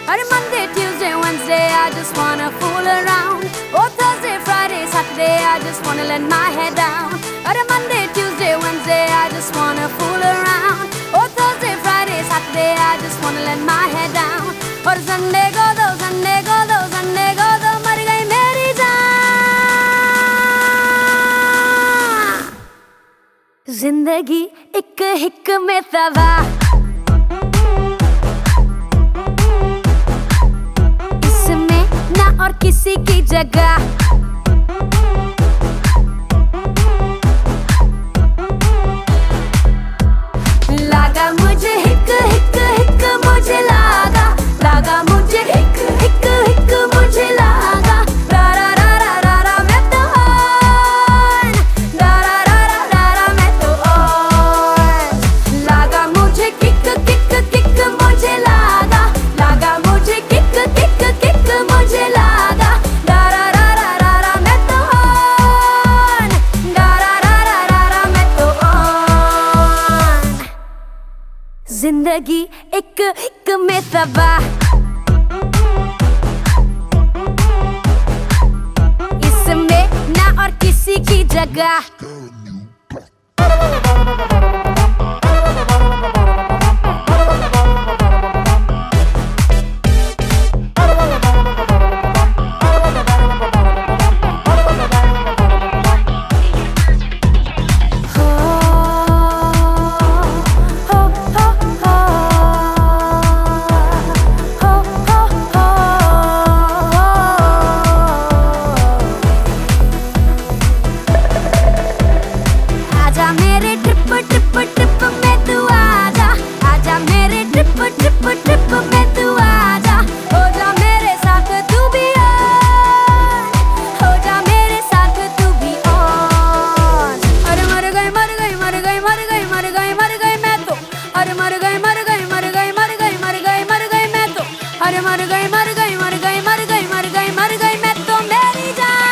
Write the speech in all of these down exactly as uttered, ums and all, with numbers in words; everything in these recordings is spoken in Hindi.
अरे Monday, Tuesday, Wednesday, I just wanna fool around. Oh, Thursday, Friday, Saturday, I just wanna let my head down. अरे Monday, Tuesday, Wednesday, I just wanna fool around. Oh, Thursday, Friday, Saturday, I just wanna let my head down. और Sunday को दो, Sunday को दो, Sunday को दो, मर गई मेरी जान. जिंदगी एक हिक में तबाह, इसमें ना और किसी की जगह. लागा मुझे हिक हिक हिक मुझे लागा, लागा मुझे हिक हिक हिक मुझे लागा. रा रा रा रा रा रा मैं तो ऑन, रा रा रा रा रा रा मैं तो ऑन. लागा मुझे किक किक किक मुझे लागा, लागा मुझे किक किक किक मुझे लागा. रा रा रा रा रा रा मैं तो ऑन, रा रा रा रा रा रा मैं तो ऑन. जिंदगी एक एक में तबाह, इसमें ना और किसी की जगह. आजा मेरे ट्रिप ट्रिप ट्रिप में तू आजा, आजा मेरे ट्रिप ट्रिप ट्रिप में तू आजा. हो जा मेरे साथ तू भी ऑन, हो जा मेरे साथ तू भी ऑन. अरे मर गई मर गई मर गई मर गई मर गई मर गई मैं तो. अरे मर गई मर गई मर गई मर गई मर गई मर गई मैं तो. अरे मर गई मर गई मर गई मर गई मर गई मर गई मैं तो मेरी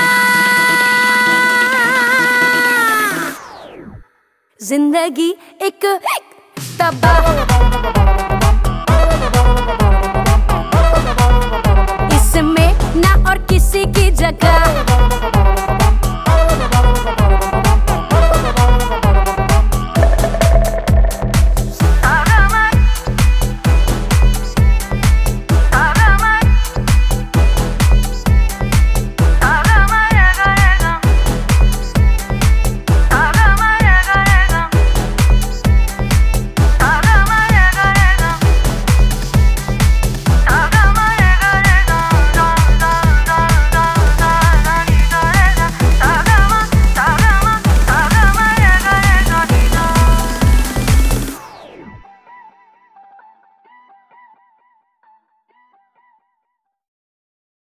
जान. जिंदगी एक एक तबाह, इसमें ना और किसी की जगह.